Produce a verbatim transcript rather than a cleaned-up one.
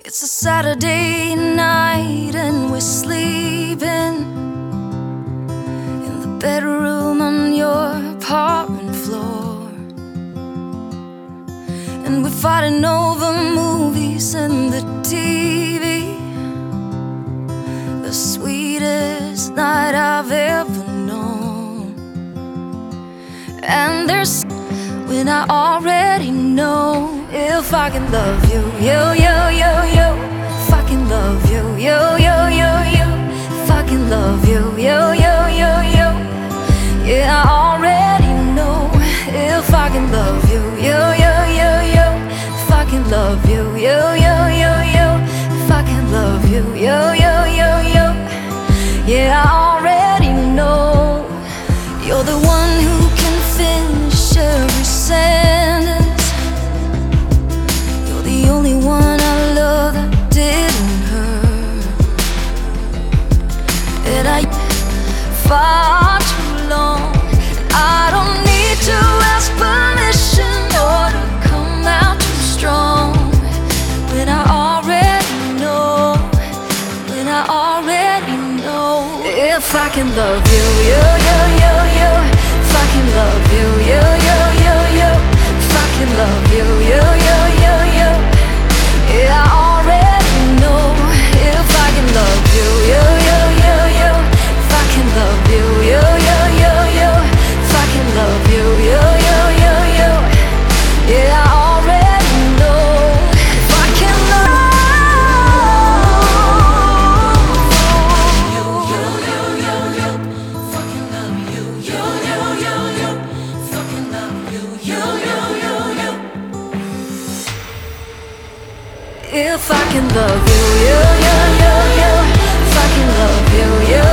It's a Saturday night and we're sleeping in the bedroom on your apartment floor, and we're fighting over movies and the T V. The sweetest night I've ever known. And there's when I already know if I can love you, yo, yo, yo, yo. If I can love you, yo, yo, yo, yo. If I can love you, yo, yo, yo, yo. Yeah, I already know if I can love you, yo, yo, yo, yo. If I can love you, yo, yo, yo, yo. If I can love you, yo, yo, yo, yo. Yeah, I already know you're the one who can finish every sentence. You're the only one I love that didn't hurt. And I far too long, and I don't need to ask permission or to come out too strong. When I already know, when I already know if I can love you, yo, yo, yo, yo. If I can love you, yo, yo, yo, yo. If I can love you, yo, yo, yo, yo. Yeah, I already know if I can love you, yo, yo, yo, yo. If I can love you, yo, yo, yo, yo. If I can love you, yo, yo, yo, yo. Yeah, I already know if I can love you, yo, yo, yo, yo. If I can love you, yo, yo, yo, yo. If I can love you, yo, yo, yo, yo. If I can love you, yo, yo, yo, yo. If I can love you, yo.